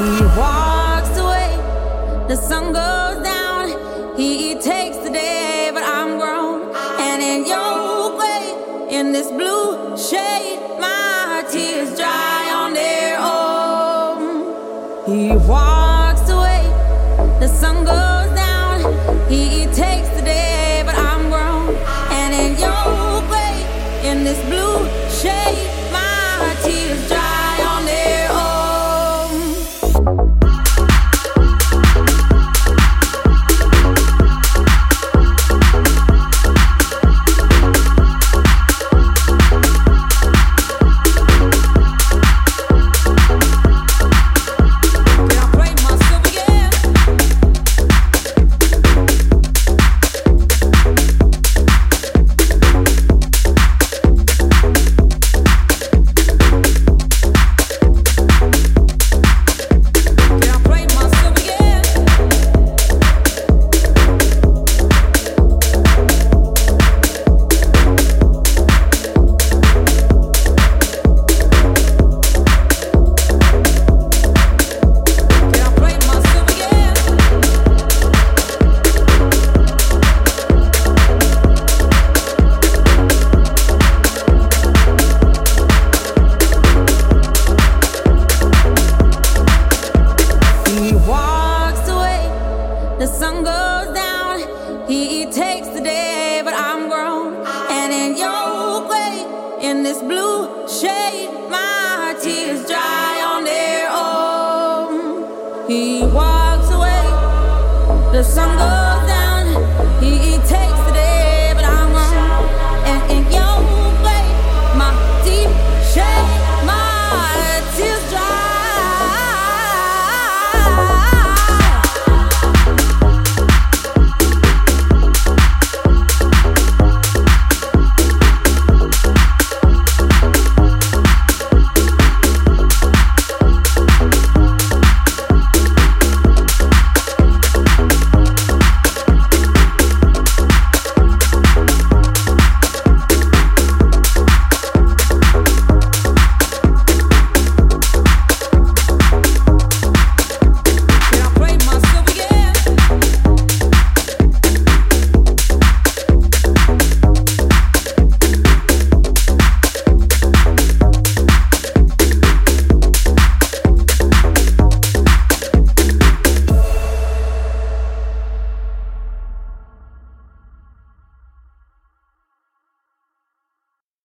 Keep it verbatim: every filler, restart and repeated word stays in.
He walks away, the sun goes down. He takes the day, but I'm grown. And in your way, in this blue shade, my tears dry on their own. He walks away, the sun goes down. He takes the day, but I'm grown. And in your way, in this blue shade, my tears dry on their own. The sun goes down, he takes the day, but I'm grown. And in your way, in this blue shade, my tears dry on their own. He walks away, the sun goes down, he takes